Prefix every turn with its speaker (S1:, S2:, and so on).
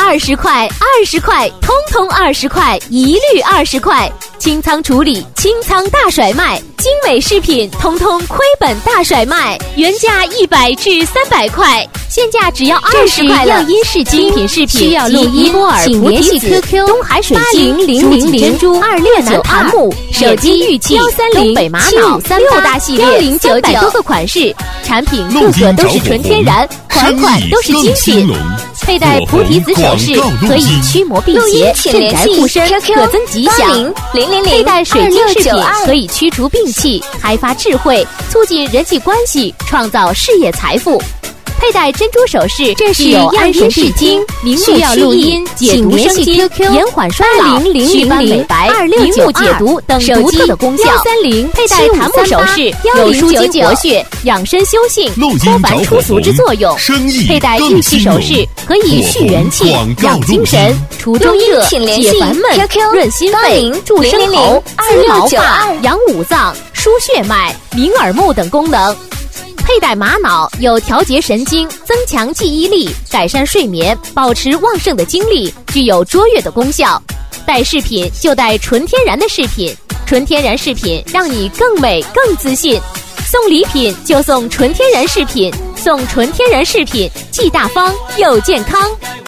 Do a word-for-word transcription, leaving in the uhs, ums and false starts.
S1: 二十块，二十块，通通二十块，一律二十块。清仓处理，清仓大甩卖，精美饰品通通亏本大甩卖，原价一百至三百块，现价只要二十块了。音视精品饰品需要录音，请联系 Q Q 东海水晶零零零珍珠二六九二木手机玉器幺三零北玛瑙六大系列三百多个款式，产品个个都是纯天然，款款都是精品。佩戴菩提子首饰可以驱魔辟邪、镇宅护身，可增吉祥。佩戴水晶饰品可以驱除病气、开发智慧、促进人际关系、创造事业财富。佩戴珍珠首饰，这是有安神闭经、明目祛音、解毒生津、延缓衰老、祛斑美白、明目解毒等独特的功效。佩戴檀木首饰有舒筋活血、养生修性、脱凡出俗之作用。佩戴玉器首饰可以蓄元气、养精神、除中热、解烦闷、润心肺、助生喉、滋毛发、养五脏、疏血脉、明耳目等功能。佩戴玛瑙有调节神经、增强记忆力、改善睡眠、保持旺盛的精力，具有卓越的功效。戴饰品就戴纯天然的饰品，纯天然饰品让你更美更自信。送礼品就送纯天然饰品，送纯天然饰品既大方又健康。